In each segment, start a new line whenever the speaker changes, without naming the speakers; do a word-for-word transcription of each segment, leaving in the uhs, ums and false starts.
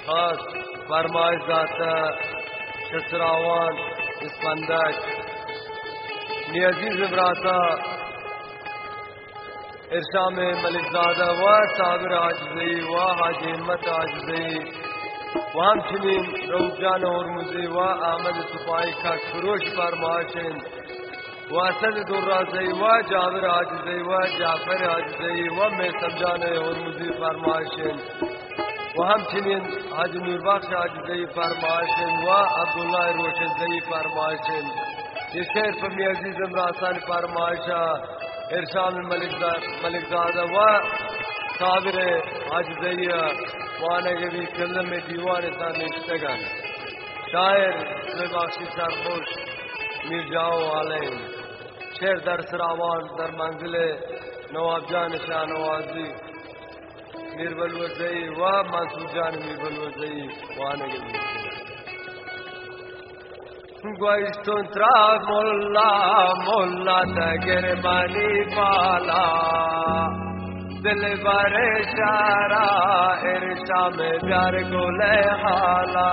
खास फरमाइश दाता शसरावान स्पंदक नियाजीज इब्राता इरशाम मलिकजादा व साबिर आजज़ई व हाजी हिम्मत आजज़ई व हमचनीन रऊफजान हरमुज़ी व अहमद सिपाही का फरोश फरमाइशन व असद दुर्राज़ई व जाबिर आजज़ई व जाफर आजज़ई व मेसमजान हरमुज़ी फरमाइशन व हमचनीन हाजी नूरबख्श आजज़ई फरमाइशन व अब्दुल्लाह रोशनज़ई फरमाइशन ये शेर पर नियाजीज इब्राता फरमाइशा इरशाम मलिकजादा व साबिर आजज़ई वाने के भी कलम में दीवान सानिश्तगन शायर बख्शी सरखुश मिर्जाओ आलम शेर दर सरावान दर मंजिले नवाबजान शाह नवाजी मीरबलवज़ई व मंसूर जान मीरबलवज़ई वाने के भी Guaistun tra molla molla da germani pala dil bare shara irsha me pyar ko le hala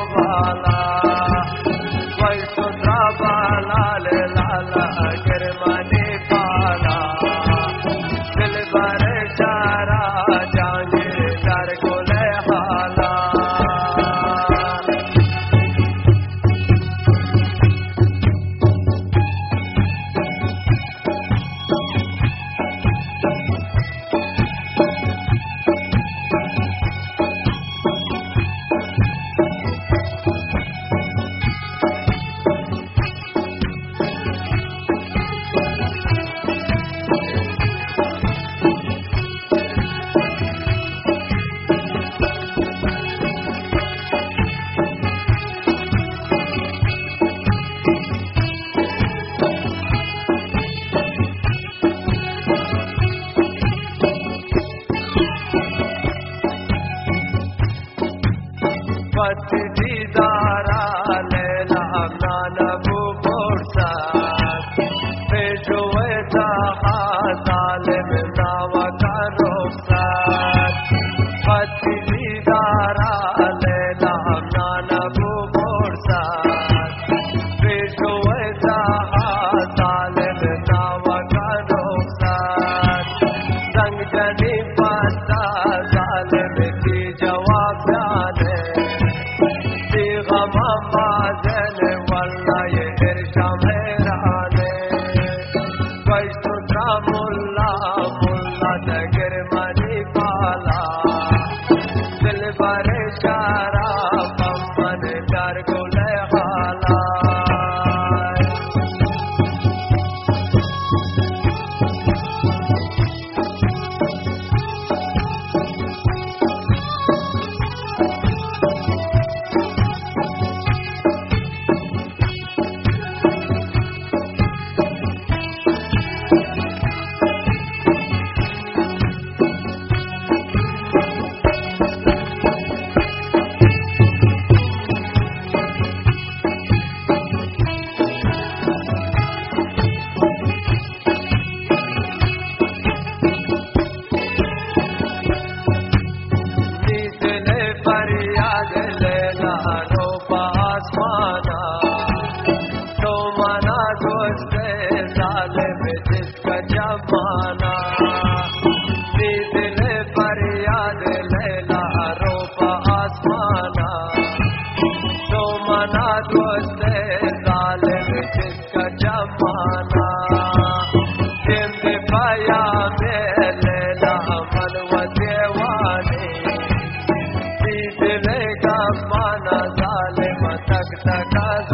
Kerma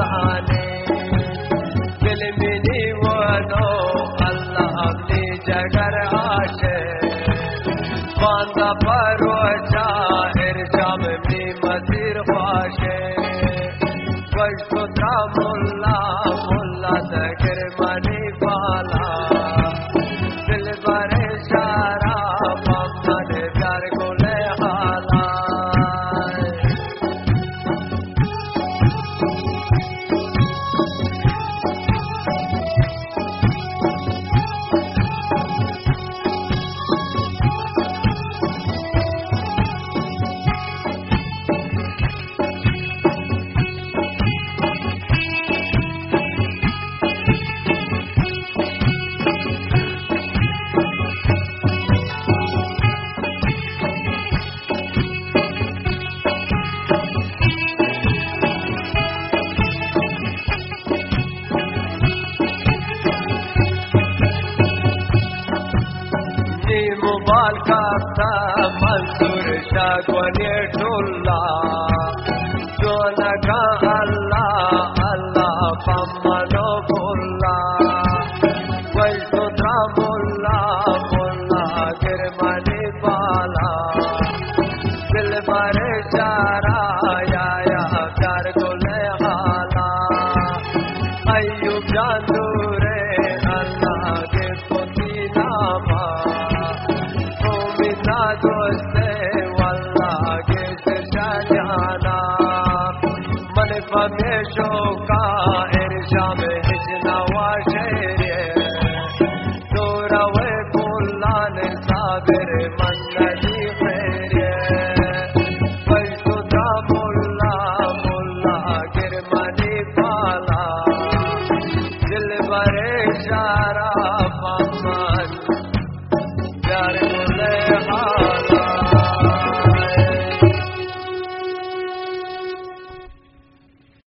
जाने दिल मिनी वनो अल्लाह अपनी जगर आशे बांधा परोचा इरजाम अपनी मसीर ख्वाशे वजतुद्रा मुल्ला मुल्ला तकर मनी पाला दिल बरे शारा ममन प्यार को ले हाला मुबाल का मंसूर शागवने ढोला जो लगा अल्लाह अल्लाह पम्मनो बोला वजतुद्रा मुल्ला मुल्ला गिरमनी बाला दिल बरे चारा या या प्यार को ले हाला अय्यूब जादूरे अल्लाह के पोती नामा दोस्ते वल्लाह के जाना मन पमेशो का इरशाम हिजनवा शेरे तो रवे बुल्लान साबिर मन नदी फेरे वजतुद्रा मुल्ला मुल्ला गिरमनी पाला दिल बरे शारा